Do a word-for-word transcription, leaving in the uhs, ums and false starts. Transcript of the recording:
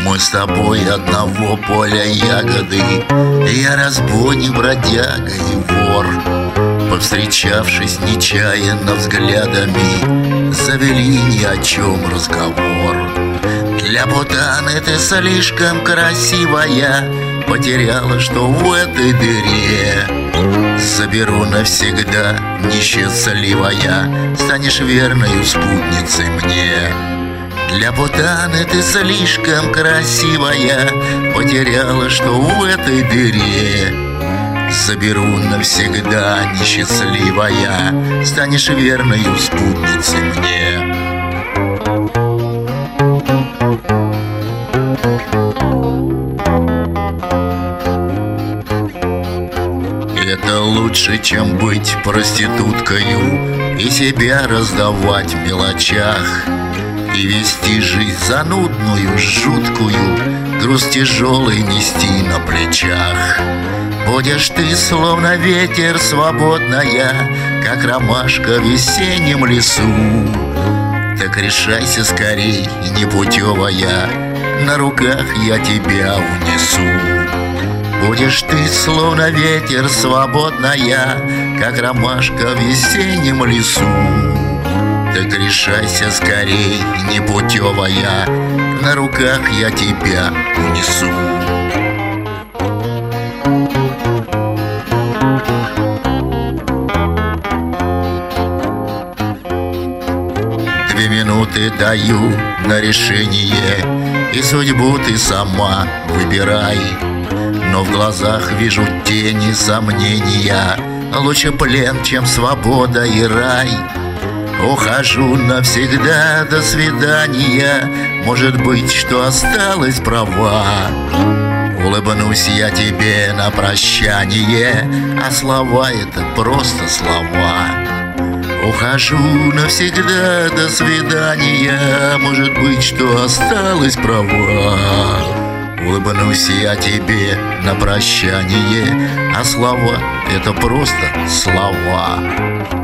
Мы с тобой одного поля ягоды, я разбойник, бродяга и вор. Повстречавшись нечаянно взглядами, завели ни о чем разговор. Для путаны ты слишком красивая, потеряла, что в этой дыре. Заберу навсегда, несчастливая, станешь верною спутницей мне. Для путаны ты слишком красивая, потеряла, что в этой дыре. Заберу навсегда, несчастливая, станешь верною спутницей мне. Это лучше, чем быть проституткою и себя раздавать в мелочах, и вести жизнь занудную, жуткую, груз тяжелый нести на плечах. Будешь ты, словно ветер, свободная, как ромашка в весеннем лесу. Так решайся скорей, непутевая, на руках я тебя унесу. Будешь ты, словно ветер, свободная, как ромашка в весеннем лесу. Так решайся скорей, непутевая, на руках я тебя унесу. Две минуты даю на решение, и судьбу ты сама выбирай. Но в глазах вижу тени сомнения, лучше плен, чем свобода и рай. Ухожу навсегда, до свидания, может быть, что осталась права. Улыбнусь я тебе на прощание, а слова — это просто слова. Ухожу навсегда, до свидания, может быть, что осталась права. Улыбнусь я тебе на прощание, а слова — это просто слова.